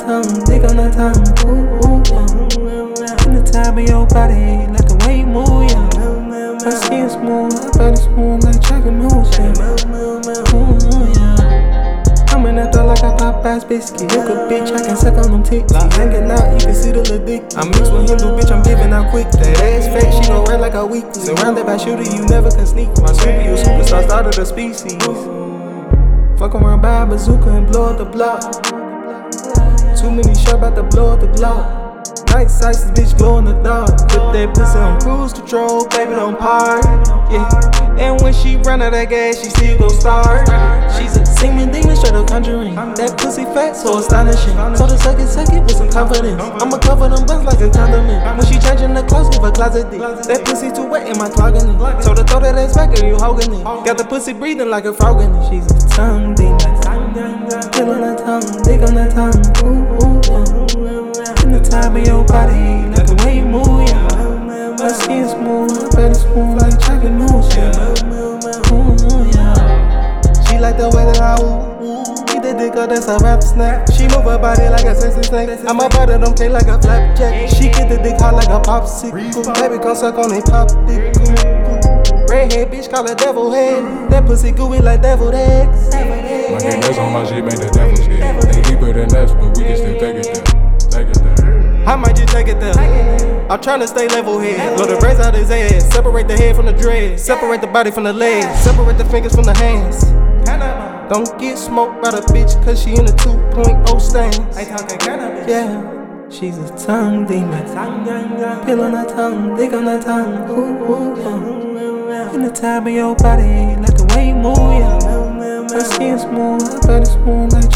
tongue, dick on the tongue, ooh, yeah. In the time of your body, like the way you move, yeah. My skin smooth, my body smooth, like chocolate mousse, yeah. Ooh, yeah. I'm in that door like a Popeye's biscuit. Look a bitch, I can suck on them tits. Hanging out, you can see the little dick. I'm mixed with Hindu, bitch, I'm giving out quick. That ass fat, she gon' run like a week. Surrounded by shooter, you never can sneak. My super, you superstar, start of the species. Fuck around by a bazooka and blow up the block. Too many shots about to blow up the block. Night sights, this bitch glow in the dark. Put that pussy on cruise control, baby don't park. Yeah, and when she run out of gas, she still go start. She's a singing demon, straight up conjuring. That pussy fat, so astonishing. So to suck it with some confidence. I'ma cover them buns like a condiment. When she changing the clothes, give her closet dick. That pussy too wet, am I clogging it? So to throw that ass back, are you hogging it? Got the pussy breathing like a frog in it. She's a tongue demon. Kill on that tongue, dick on that tongue, ooh, yeah. In the time of your body, like the way you move, yeah. My skin smooth, my body smooth, like chocolate mousse, yeah. Ooh, yeah. She like the way that I ooh. Eat the dick up, that's a rap snack. She move her body like a sexy snake. I'ma butter them cake like a flapjack. She get the dick hot like a popsicle. Baby, come suck on it, pop dick. Redhead bitch, call her devil head. That pussy gooey like deviled eggs. My niggas on my shit, make the devil scared. They deeper than us, but we can still take it there. Take it there. I might just take it there. I'm tryna stay level head. Blow the braids out his ass. Separate the head from the dread. Separate the body from the legs. Separate the fingers from the hands. Don't get smoked by the bitch, cause she in the 2.0 stance. Yeah. She's a tongue demon. Pill on her tongue, dick on her tongue, ooh, yeah. In the time of your body, like the way you move, yeah. My skin smooth, my body smooth, like